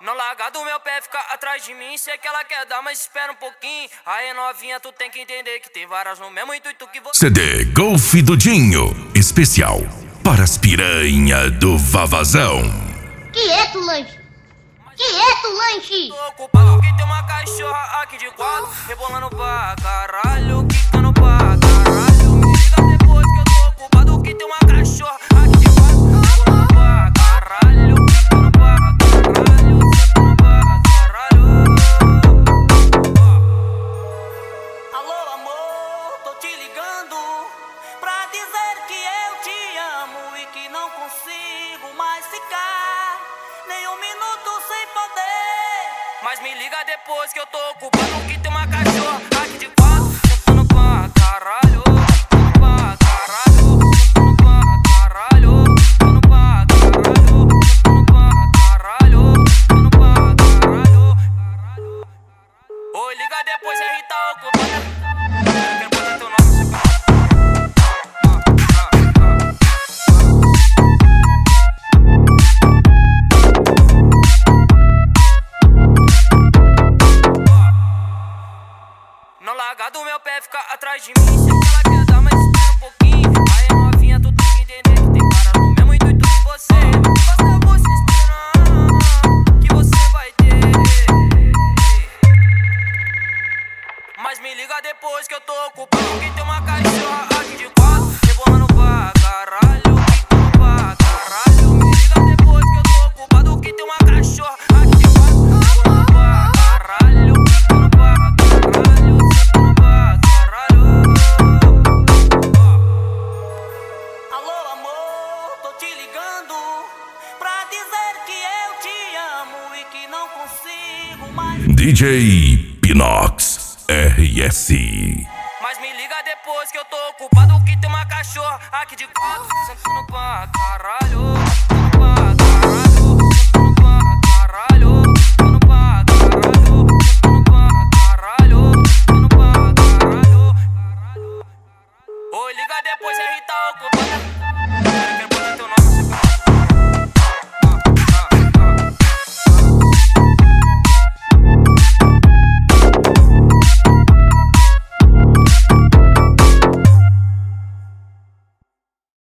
Não larga do meu pé, fica atrás de mim. Sei que ela quer dar, mas espera um pouquinho. Aí novinha, tu tem que entender que tem varas no mesmo intuito que você. CD Golf do Dinho, especial para as piranha do Vavazão. Quieto, lanche! Quieto, lanche! Tô ocupado que tem uma cachorra aqui de quadro, rebolando pra caralho, quicando pra caralho. Me liga depois que eu tô ocupado que tem uma cachorra aqui de quadro, rebolando pra caralho, quicando pra caralho, sentando pra caralho. Alô amor, tô te ligando pra dizer que eu te amo e que não consigo mais ficar nem um minuto sem poder. Mas me liga depois que eu tô ocupado que tem uma cachorra aqui de quatro, sentando pra caralho, sentando pra caralho, sentando pra caralho, sentando pra caralho, sentando pra caralho, sentando pra caralho. Oi, liga depois, aí tá ocupado. Quero botar teu nome no seu Não larga do meu pé, fica atrás de mim. Sei que ela quer dar, mas espera um pouquinho. Aí novinha, tu tem que entender que tem cara no mesmo intuito que você. Basta você esperar que você vai ter. Mas me liga depois que eu tô ocupado que tem uma cachorra aqui de quatro, rebolando pra caralho, quicando pra caralho. Me liga depois que eu tô ocupado que tem uma cachorra aqui de quatro, rebolando pra caralho, quicando pra caralho, sentando pra caralho. Alô amor, tô te ligando pra dizer que eu te amo e que não consigo mais. DJ Pinox RS. Mas me liga depois que eu tô ocupado que tem uma cachorra aqui de quatro, sentando pra caralho, sentando pra